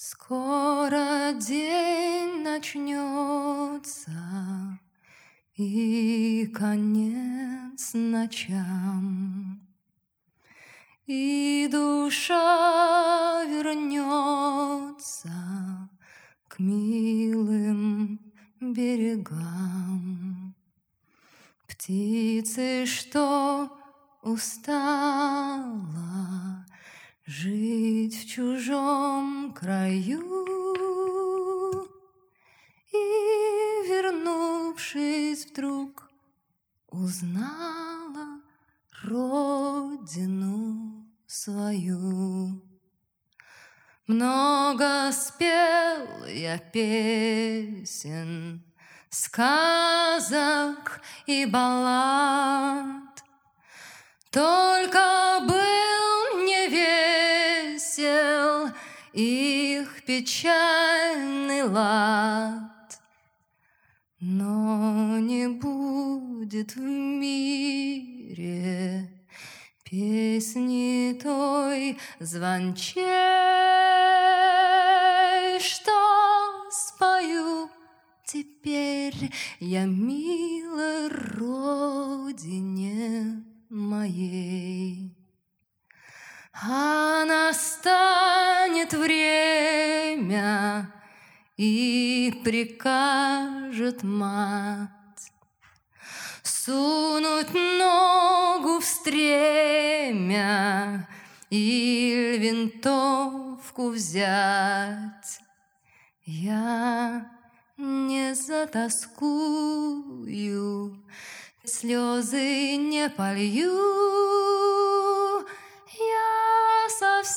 Скоро день начнется, и конец ночам, и душа вернется к милым берегам. Птицы, что устала жить в чужом краю, и, вернувшись, вдруг узнала родину свою. Много спел я песен, сказок и баллад, только был не весел их печальный лад. Но не будет в мире песни той звончей, что спою теперь я милой родине моей. А настанет время, и прикажет мать сунуть ногу в стремя и винтовку взять. Я не затоскую, слезы не полью, я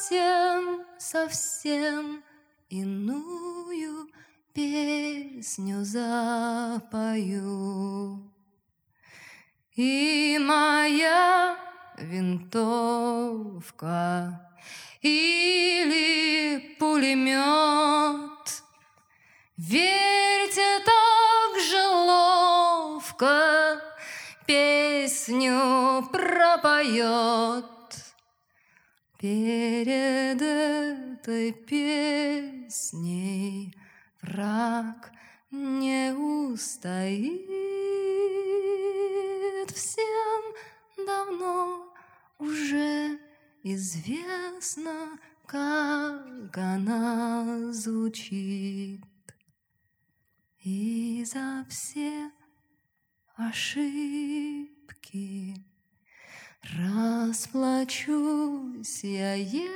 совсем иную песню запою. И моя винтовка или пулемет, верьте, так же ловко песню пропоет. Перед этой песней враг не устоит. Всем давно уже известно, как она звучит. И за все ошибки расплачусь я ей,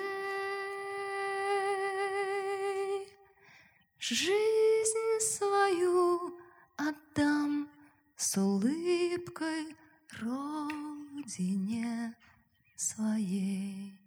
жизнь свою отдам с улыбкой родине своей.